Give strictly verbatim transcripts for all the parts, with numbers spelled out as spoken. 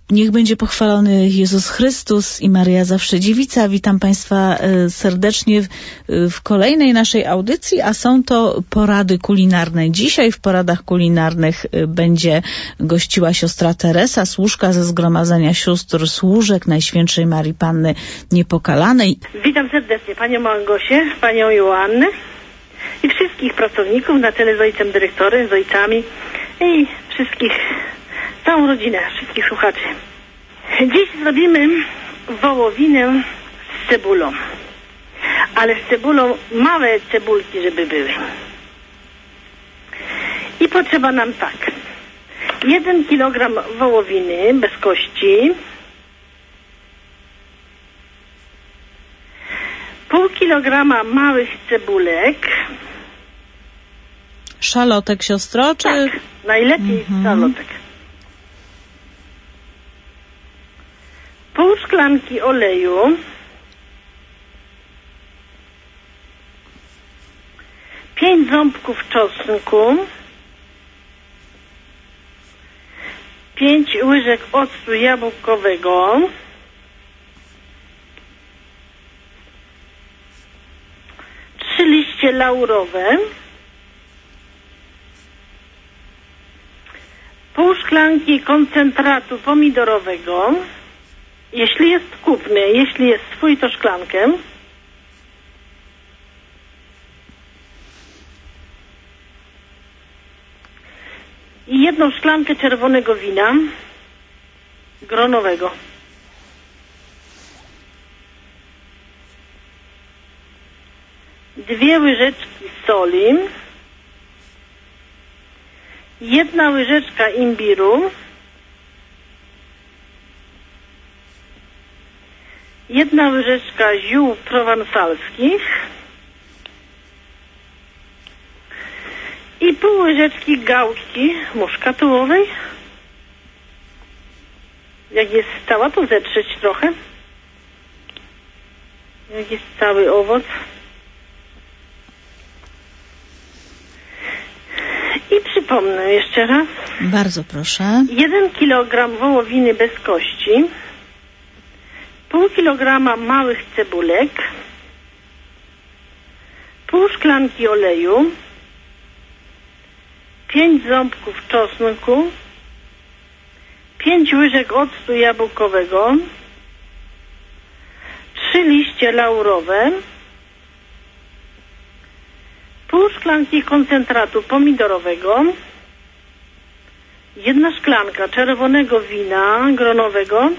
Niech będzie pochwalony Jezus Chrystus i Maryja Zawsze Dziewica. Witam Państwa serdecznie w, w kolejnej naszej audycji, a są to porady kulinarne. Dzisiaj w poradach kulinarnych będzie gościła siostra Teresa, służka ze Zgromadzenia Sióstr Służek Najświętszej Marii Panny Niepokalanej. Witam serdecznie Panią Małgosię, Panią Joannę i wszystkich pracowników na czele z ojcem dyrektorem, z ojcami i wszystkich, całą rodzinę, wszystkich słuchaczy. Dziś zrobimy wołowinę z cebulą, ale z cebulą małe cebulki, żeby były. I potrzeba nam tak, jeden kilogram wołowiny bez kości, pół kilograma małych cebulek. Szalotek, siostro? Czy... Tak, najlepiej mhm. szalotek. Pół szklanki oleju. Pięć ząbków czosnku. Pięć łyżek octu jabłkowego. Trzy liście laurowe. Pół szklanki koncentratu pomidorowego. Jeśli jest kupny, jeśli jest swój, to szklankę. I jedną szklankę czerwonego wina gronowego. Dwie łyżeczki soli. Jedna łyżeczka imbiru. Jedna łyżeczka ziół prowansalskich i pół łyżeczki gałki muszkatułowej. Jak jest cała, to zetrzeć trochę. Jak jest cały owoc. I przypomnę jeszcze raz. Bardzo proszę. Jeden kilogram wołowiny bez kości. Pół kilograma małych cebulek, pół szklanki oleju, pięć ząbków czosnku, pięć łyżek octu jabłkowego, trzy liście laurowe, pół szklanki koncentratu pomidorowego, jedna szklanka czerwonego wina gronowego,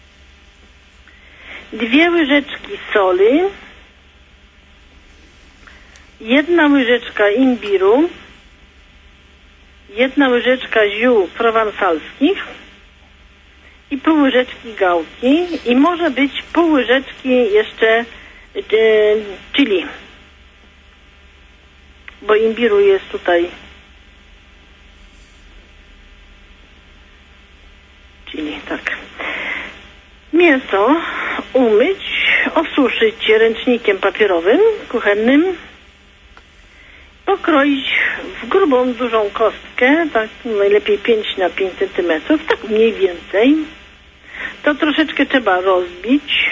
dwie łyżeczki soli, jedna łyżeczka imbiru, jedna łyżeczka ziół prowansalskich i pół łyżeczki gałki i może być pół łyżeczki jeszcze e, chili, bo imbiru jest tutaj chili, tak. Mięso umyć, osuszyć ręcznikiem papierowym, kuchennym, pokroić w grubą, dużą kostkę, tak najlepiej pięć na pięć centymetrów, tak mniej więcej. To troszeczkę trzeba rozbić,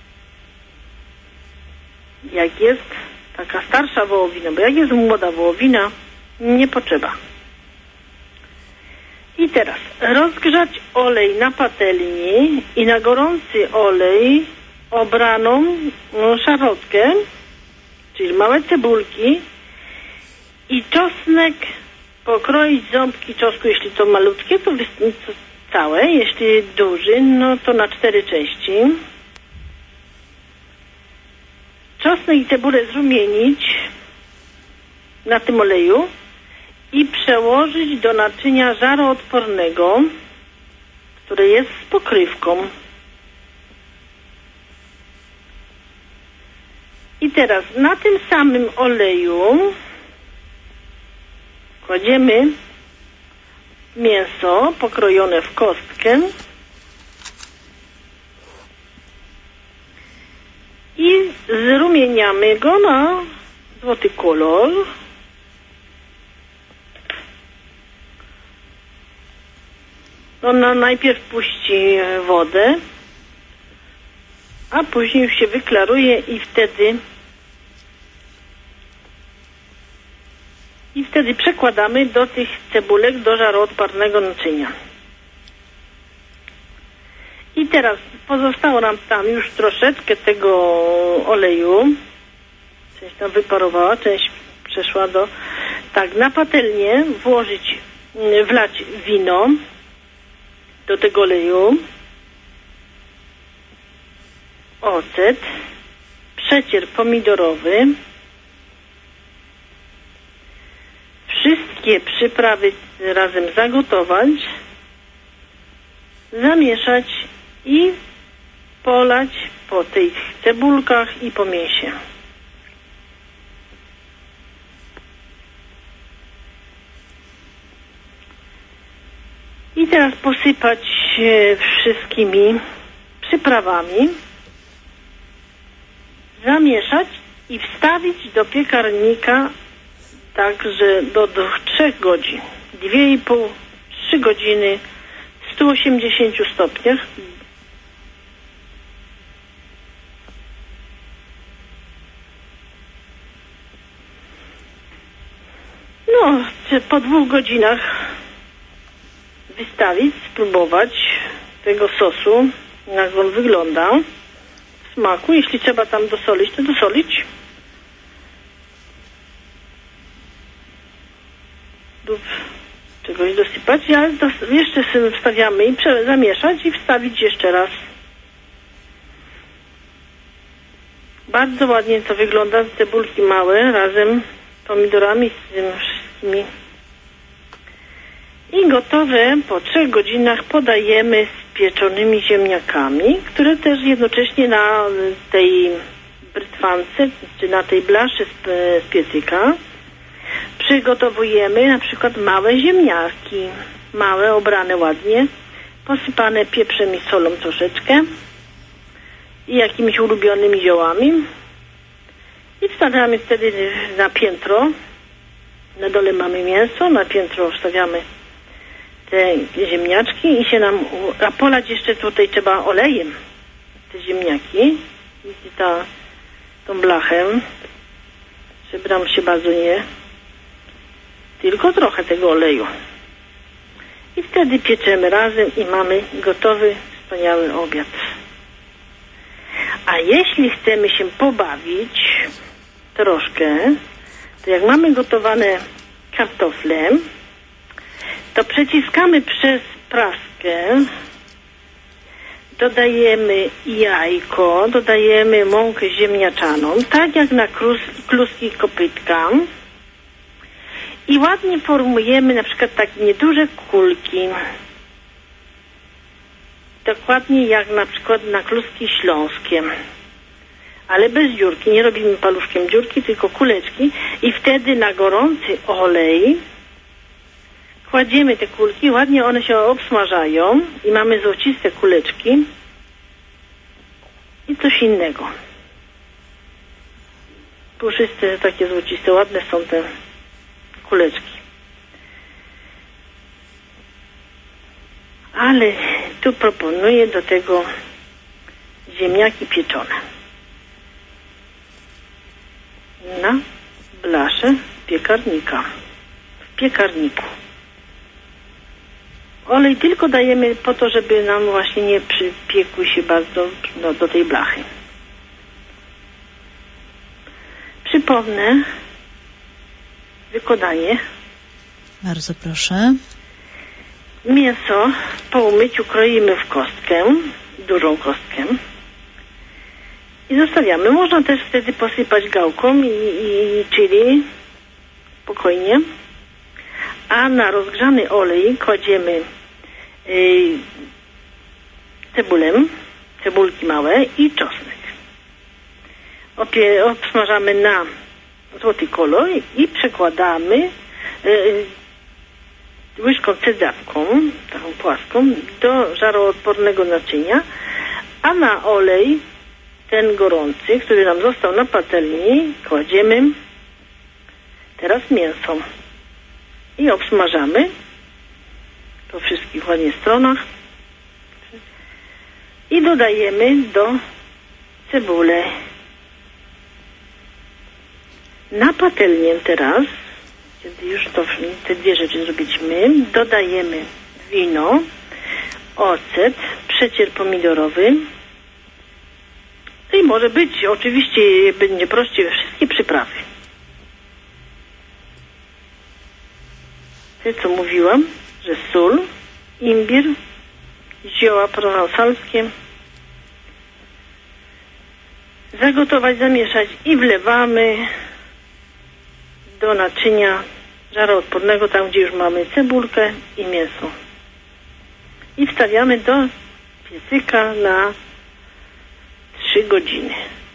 jak jest taka starsza wołowina, bo jak jest młoda wołowina, nie potrzeba. I teraz rozgrzać olej na patelni i na gorący olej obraną no, szarlotkę, czyli małe cebulki i czosnek pokroić, ząbki czosnku, jeśli to malutkie, to całe, jeśli duży, no to na cztery części. Czosnek i cebulę zrumienić na tym oleju i przełożyć do naczynia żaroodpornego, które jest z pokrywką. I teraz na tym samym oleju kładziemy mięso pokrojone w kostkę i zrumieniamy go na złoty kolor. Ona najpierw puści wodę, a później już się wyklaruje i wtedy i wtedy przekładamy do tych cebulek do żaroodpornego naczynia. I teraz pozostało nam tam już troszeczkę tego oleju. Część tam wyparowała, część przeszła do... Tak, na patelnię włożyć, wlać wino do tego oleju, ocet, przecier pomidorowy, wszystkie przyprawy razem zagotować, zamieszać i polać po tych cebulkach i po mięsie. I teraz posypać wszystkimi przyprawami, zamieszać i wstawić do piekarnika także do trzech godzin. Dwie i pół, trzy godziny w stu osiemdziesięciu stopniach. No, po dwóch godzinach wystawić, spróbować tego sosu, jak on wygląda, smaku. Jeśli trzeba tam dosolić, to dosolić. Lub czegoś dosypać, ale dos jeszcze sobie wstawiamy i zamieszać i wstawić jeszcze raz. Bardzo ładnie to wygląda, cebulki małe razem z pomidorami, z tym wszystkimi. I gotowe po trzech godzinach podajemy z pieczonymi ziemniakami, które też jednocześnie na tej brytwance, czy na tej blaszy z, z piecyka przygotowujemy na przykład małe ziemniaki, małe, obrane ładnie, posypane pieprzem i solą troszeczkę i jakimiś ulubionymi ziołami i wstawiamy wtedy na piętro. Na dole mamy mięso, na piętro wstawiamy te ziemniaczki i się nam, a polać jeszcze tutaj trzeba olejem te ziemniaki i ta, tą blachę, żeby nam się bardzo nie, tylko trochę tego oleju. I wtedy pieczemy razem i mamy gotowy, wspaniały obiad. A jeśli chcemy się pobawić troszkę, to jak mamy gotowane kartofle, to przeciskamy przez praskę, dodajemy jajko, dodajemy mąkę ziemniaczaną, tak jak na kluski kopytka i ładnie formujemy na przykład takie nieduże kulki, dokładnie jak na przykład na kluski śląskie, ale bez dziurki, nie robimy paluszkiem dziurki, tylko kuleczki i wtedy na gorący olej kładziemy te kulki, ładnie one się obsmażają i mamy złociste kuleczki i coś innego. Puszyste, takie złociste, ładne są te kuleczki. Ale tu proponuję do tego ziemniaki pieczone. Na blaszę piekarnika. W piekarniku. Olej tylko dajemy po to, żeby nam właśnie nie przypiekły się bardzo do, do tej blachy. Przypomnę wykonanie. Bardzo proszę. Mięso po umyciu kroimy w kostkę, dużą kostkę i zostawiamy. Można też wtedy posypać gałką i, i chili spokojnie. A na rozgrzany olej kładziemy yy, cebulę, cebulki małe i czosnek. Opie, obsmażamy na złoty kolor i przekładamy yy, łyżką cedzawką, taką płaską, do żaroodpornego naczynia, a na olej ten gorący, który nam został na patelni, kładziemy teraz mięso i obsmażamy po wszystkich ładnie stronach. I dodajemy do cebulę. Na patelnię teraz, kiedy już to, te dwie rzeczy zrobiliśmy, dodajemy wino, ocet, przecier pomidorowy. I może być, oczywiście będzie prościej, wszystkie przyprawy. Te, co mówiłam, że sól, imbir, zioła prowansalskie. Zagotować, zamieszać i wlewamy do naczynia żaroodpornego, tam gdzie już mamy cebulkę i mięso. I wstawiamy do piecyka na trzy godziny.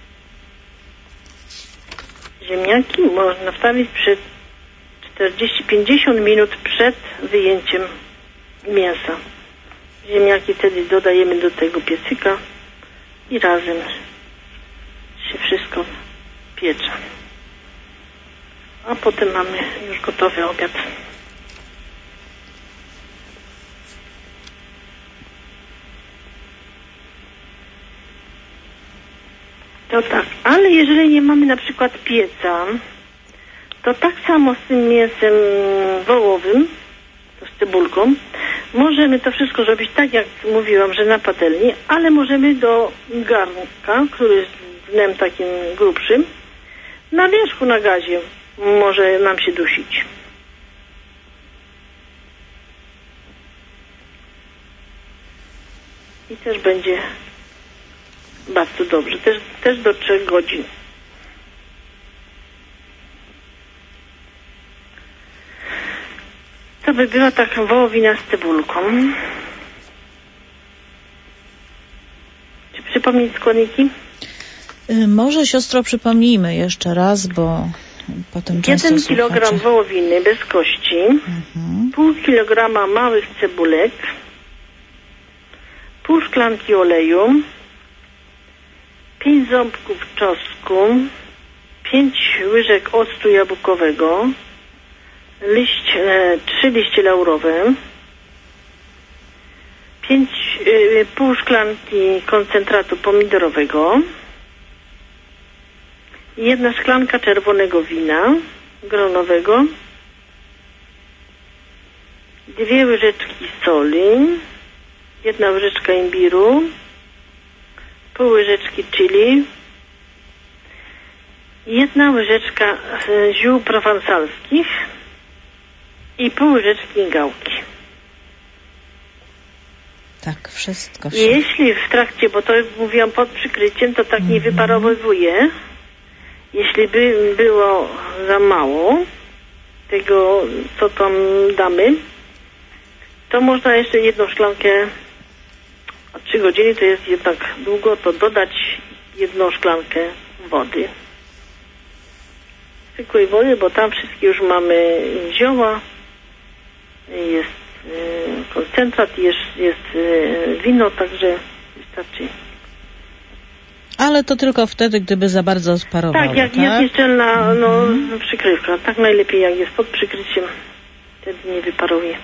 Ziemniaki można wstawić przed czterdzieści do pięćdziesięciu minut przed wyjęciem mięsa. Ziemniaki wtedy dodajemy do tego piecyka i razem się wszystko piecze. A potem mamy już gotowy obiad. To tak, ale jeżeli nie mamy na przykład pieca, to tak samo z tym mięsem wołowym, to z cebulką, możemy to wszystko zrobić tak, jak mówiłam, że na patelni, ale możemy do garnka, który jest dnem takim grubszym, na wierzchu na gazie może nam się dusić. I też będzie bardzo dobrze. Też, też do trzech godzin. To by była taka wołowina z cebulką. Czy przypomnieć składniki? Może, siostro, przypomnijmy jeszcze raz, bo potem często Jeden słuchacze... kilogram wołowiny bez kości, mhm. pół kilograma małych cebulek, pół szklanki oleju, pięć ząbków czosnku, pięć łyżek octu jabłkowego, liść, e, trzy liście laurowe, pięć, e, pół szklanki koncentratu pomidorowego, jedna szklanka czerwonego wina gronowego, dwie łyżeczki soli, jedna łyżeczka imbiru, pół łyżeczki chili, jedna łyżeczka ziół prowansalskich i pół łyżeczki gałki. Tak, wszystko. Jeśli w trakcie, bo to mówiłam pod przykryciem, to tak mm-hmm. nie wyparowywuje. Jeśli by było za mało tego, co tam damy, to można jeszcze jedną szklankę, a trzy godziny to jest jednak długo, to dodać jedną szklankę wody. Zwykłej wody, bo tam wszystkie już mamy zioła, jest y, koncentrat, jest, jest y, wino, także wystarczy. Ale to tylko wtedy, gdyby za bardzo sparowało, tak? Jak tak? jest nieszczelna no, mhm. przykrywka. Tak najlepiej, jak jest pod przykryciem, wtedy nie wyparuje.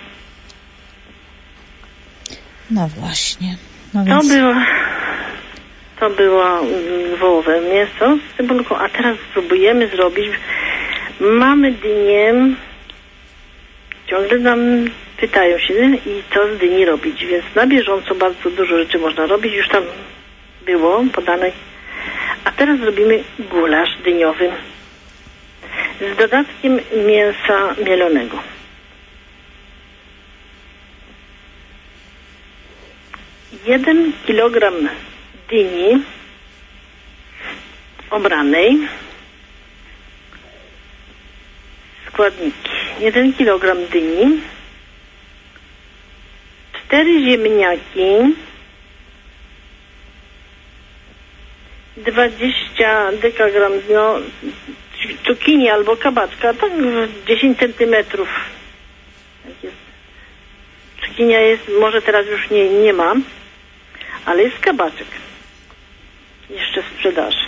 No właśnie. No to, więc... było, to było wołowe mięso z cebulką, a teraz spróbujemy zrobić. Mamy dynię. Ciągle nam pytają się, i co z dyni robić, więc na bieżąco bardzo dużo rzeczy można robić. Już tam było podane. A teraz zrobimy gulasz dyniowy z dodatkiem mięsa mielonego. Jeden kilogram dyni obranej. Składniki. Jeden kilogram dyni. Cztery ziemniaki. dwadzieścia dekagram no, cukinii albo kabaczka, tak dziesięć centymetrów. Tak jest. Cukinia jest, może teraz już nie, nie ma, ale jest kabaczek. Jeszcze w sprzedaży.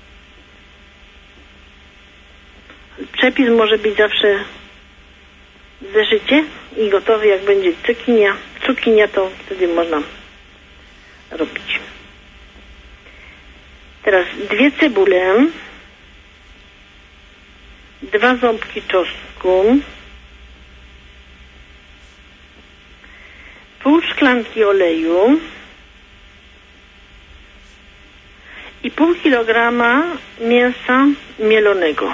Przepis może być zawsze w zeszycie i gotowy, jak będzie cukinia. Cukinia to wtedy można robić. Teraz dwie cebule, dwa ząbki czosnku, pół szklanki oleju i pół kilograma mięsa mielonego.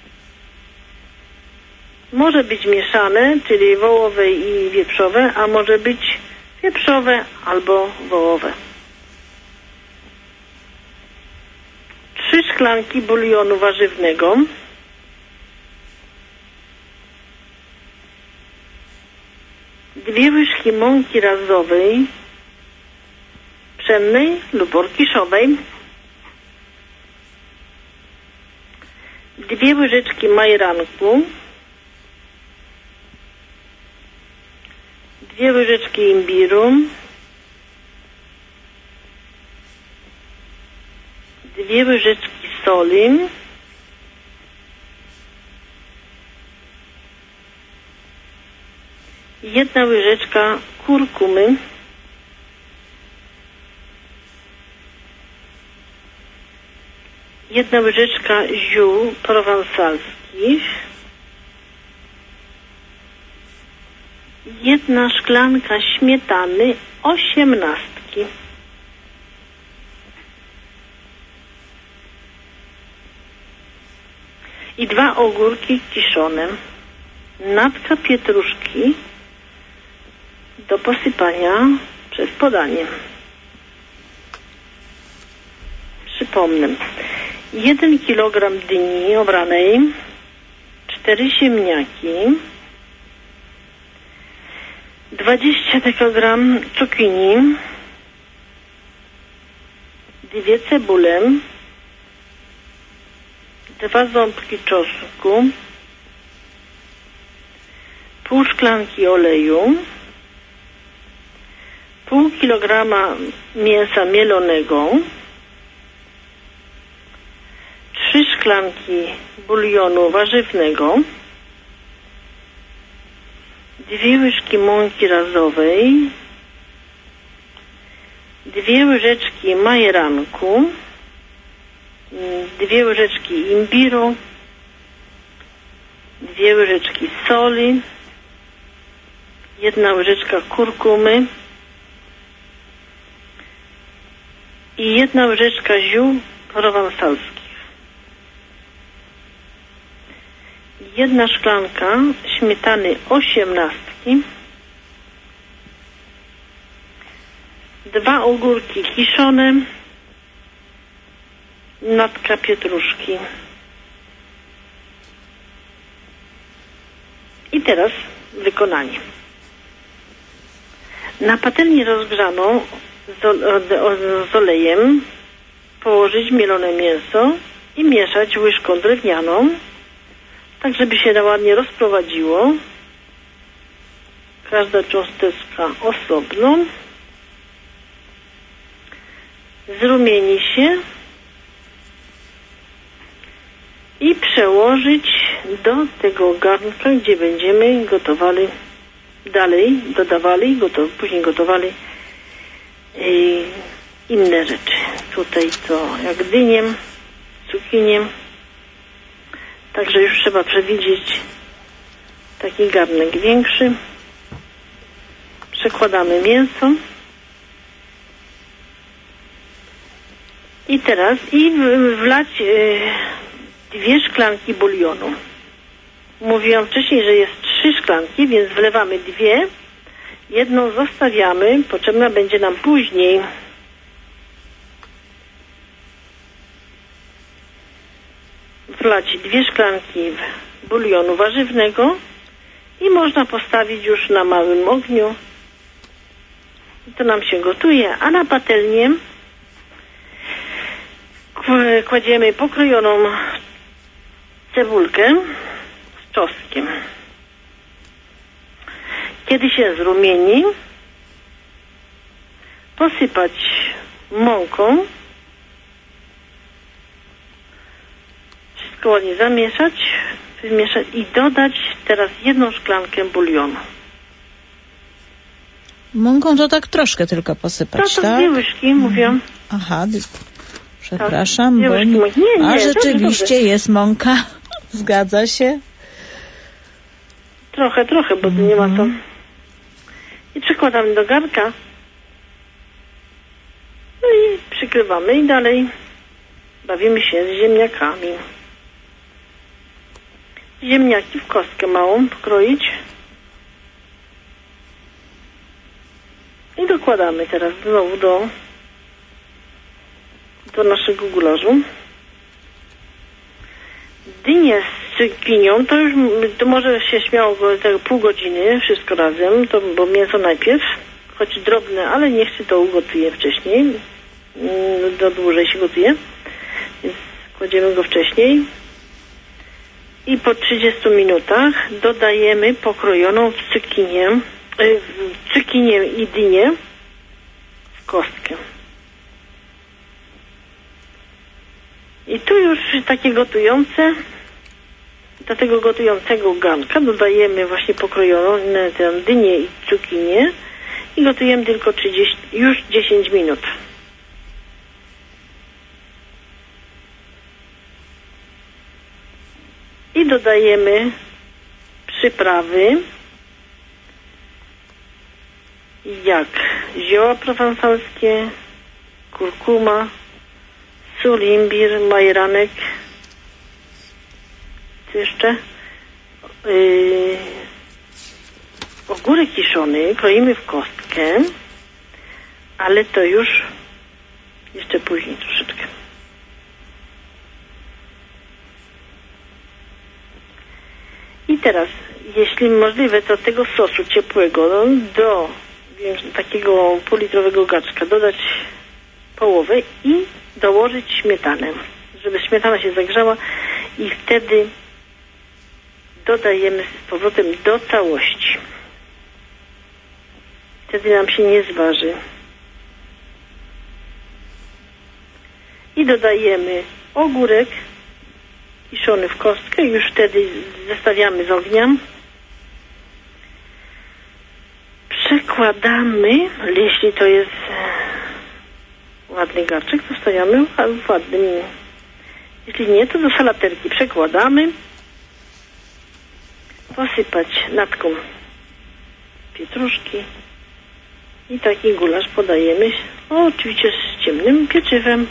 Może być mieszane, czyli wołowe i wieprzowe, a może być wieprzowe albo wołowe. Trzy szklanki bulionu warzywnego, dwie łyżki mąki razowej, pszennej lub orkiszowej, dwie łyżeczki majeranku, dwie łyżeczki imbiru, dwie łyżeczki soli, jedna łyżeczka kurkumy, jedna łyżeczka ziół prowansalskich, jedna szklanka śmietany osiemnastki. I dwa ogórki kiszone. Natka pietruszki do posypania przez podanie. Przypomnę. jeden kilogram dyni obranej, cztery ziemniaki, dwadzieścia dekogram cukinii, dwie cebule, dwa ząbki czosnku, pół szklanki oleju, pół kilograma mięsa mielonego, trzy szklanki bulionu warzywnego, dwie łyżki mąki razowej, dwie łyżeczki majeranku, dwie łyżeczki imbiru, dwie łyżeczki soli, jedna łyżeczka kurkumy i jedna łyżeczka ziół prowansalskich. Jedna szklanka śmietany osiemnastki, dwa ogórki kiszone, natka pietruszki. I teraz wykonanie. Na patelnię rozgrzaną z olejem położyć mielone mięso i mieszać łyżką drewnianą, tak żeby się ładnie rozprowadziło. Każda cząsteczka osobno. Zrumieni się i przełożyć do tego garnka, gdzie będziemy gotowali dalej, dodawali, gotow, później gotowali yy, inne rzeczy. Tutaj to jak dyniem, cukiniem. Także już trzeba przewidzieć taki garnek większy. Przekładamy mięso. I teraz i wlać yy, dwie szklanki bulionu. Mówiłam wcześniej, że jest trzy szklanki, więc wlewamy dwie. Jedną zostawiamy, potrzebna będzie nam później. Wlać dwie szklanki bulionu warzywnego i można postawić już na małym ogniu. To nam się gotuje, a na patelnię kładziemy pokrojoną cebulkę z czosnkiem. Kiedy się zrumieni, posypać mąką, wszystko ładnie zamieszać, wymieszać i dodać teraz jedną szklankę bulionu. Mąką to tak troszkę tylko posypać, No to tak? dwie łyżki, mówię. Aha, przepraszam, tak, bo łyżki nie... mąki. Nie, nie, A dobrze, rzeczywiście dobrze. jest mąka, zgadza się. Trochę, trochę, bo Mhm. nie ma to. I przykładamy do garnka. No i przykrywamy i dalej bawimy się z ziemniakami. Ziemniaki w kostkę małą pokroić. I dokładamy teraz znowu do, do naszego gularzu. Dynię z cukinią, to już to może się śmiało go tego pół godziny, wszystko razem, to, bo mięso najpierw, choć drobne, ale niech się to ugotuje wcześniej, do dłużej się gotuje, więc kładziemy go wcześniej i po trzydziestu minutach dodajemy pokrojoną w cukinię, w cukinię i dynię w kostkę. I tu już takie gotujące, do tego gotującego garnka dodajemy właśnie pokrojoną tę dynię i cukinię i gotujemy tylko trzydzieści, już dziesięć minut. I dodajemy przyprawy jak zioła prowansalskie, kurkuma, sól, imbir, majeranek, co jeszcze? Yy, ogórek kiszony kroimy w kostkę, ale to już jeszcze później troszeczkę. I teraz, jeśli możliwe, to tego sosu ciepłego no, do wiem, takiego półlitrowego garczka dodać połowę i dołożyć śmietanę, żeby śmietana się zagrzała i wtedy dodajemy z powrotem do całości. Wtedy nam się nie zważy. I dodajemy ogórek kiszony w kostkę i już wtedy zestawiamy z ognia. Przekładamy, jeśli to jest ładny garczek, to stawiamy w ładnym. Jeśli nie, to do salaterki przekładamy. Posypać natką pietruszki i taki gulasz podajemy, o, oczywiście z ciemnym pieczywem.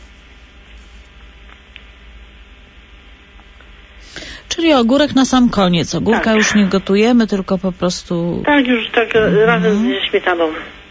Czyli ogórek na sam koniec. Ogórka tak. już nie gotujemy, tylko po prostu... Tak, już tak mhm. razem ze śmietaną.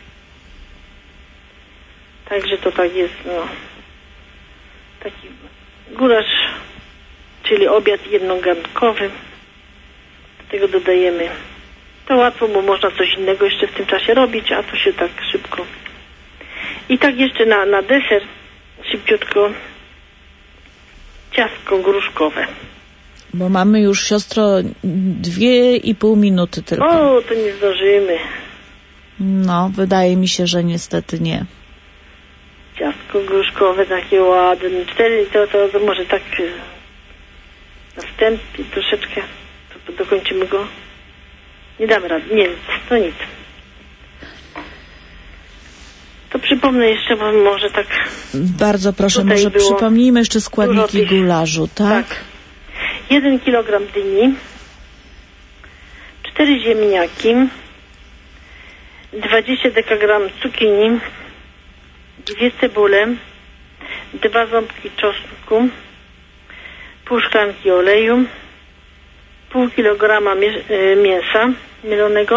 Także to tak jest, no. Taki gulasz, czyli obiad jednogarnkowy. Do tego dodajemy. To łatwo, bo można coś innego jeszcze w tym czasie robić, a to się tak szybko. I tak jeszcze na, na deser szybciutko ciastko gruszkowe. Bo mamy już, siostro, dwie i pół minuty tylko. O, to nie zdążymy. No, wydaje mi się, że niestety nie. Ciastko gruszkowe takie ładne. Cztery, to, to, to może tak na wstępie troszeczkę. To dokończymy go. Nie damy rady. Nie, to nic. To przypomnę jeszcze, bo może tak... Bardzo proszę, Tutaj może przypomnijmy jeszcze składniki tych... gularzu, tak? Tak. Jeden kilogram dyni, cztery ziemniaki, dwadzieścia dekagram cukinii, dwie cebule, dwa ząbki czosnku, pół szklanki oleju, pół kilograma mięsa mielonego,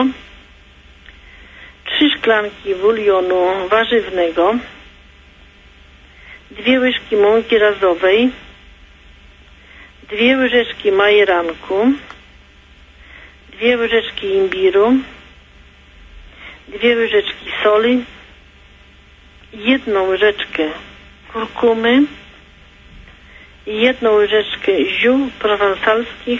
trzy szklanki bulionu warzywnego, dwie łyżki mąki razowej, dwie łyżeczki majeranku, dwie łyżeczki imbiru, dwie łyżeczki soli, jedną łyżeczkę kurkumy, jedną łyżeczkę ziół prowansalskich,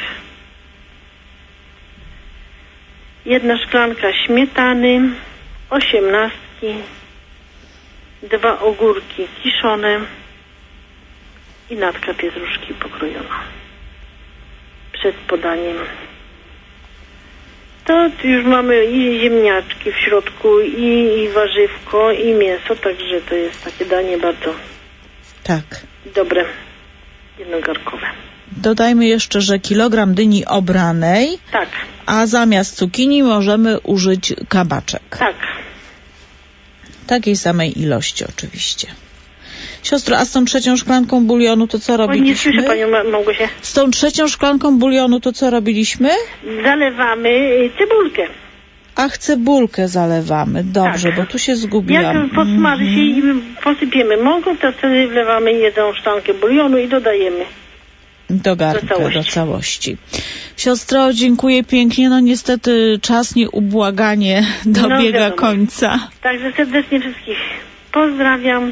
jedna szklanka śmietany, osiemnastki, dwa ogórki kiszone i natka pietruszki pokrojona. Przed podaniem To już mamy i ziemniaczki w środku, i, i warzywko, i mięso, także to jest takie danie bardzo Tak. dobre, jednogarkowe. Dodajmy jeszcze, że kilogram dyni obranej, Tak, a zamiast cukinii możemy użyć kabaczek. tak. Takiej samej ilości oczywiście. Siostro, a z tą trzecią szklanką bulionu to co O, nie robiliśmy? słyszę Panią Ma- Małgosię. Z tą trzecią szklanką bulionu to co robiliśmy? Zalewamy y, cebulkę. Ach, cebulkę zalewamy. Dobrze, Tak. bo tu się zgubiłam. Jak podsmaży się i posypiemy mąką, to wtedy wlewamy jedną szklankę bulionu i dodajemy. Do garnka, Do całości. do całości. Siostro, dziękuję pięknie. No niestety czas nieubłaganie dobiega wiadomo. końca. Także serdecznie wszystkich pozdrawiam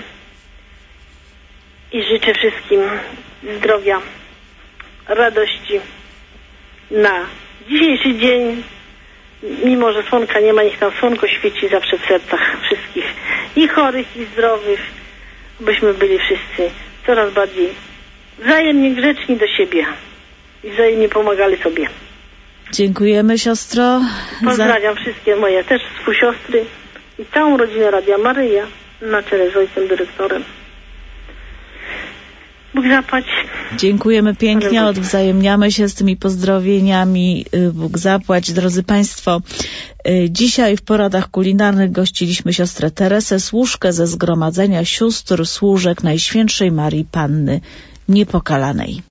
i życzę wszystkim zdrowia, radości na dzisiejszy dzień. Mimo że słonka nie ma, niech tam słonko świeci zawsze w sercach wszystkich, i chorych, i zdrowych, byśmy byli wszyscy coraz bardziej wzajemnie grzeczni do siebie i wzajemnie pomagali sobie. Dziękujemy, siostro. Pozdrawiam wszystkie moje też współsiostry i całą rodzinę Radia Maryja na czele z ojcem dyrektorem. Bóg zapłać. Dziękujemy pięknie, odwzajemniamy się z tymi pozdrowieniami. Bóg zapłać. Drodzy Państwo, dzisiaj w poradach kulinarnych gościliśmy siostrę Teresę Służkę ze Zgromadzenia Sióstr Służek Najświętszej Marii Panny Niepokalanej.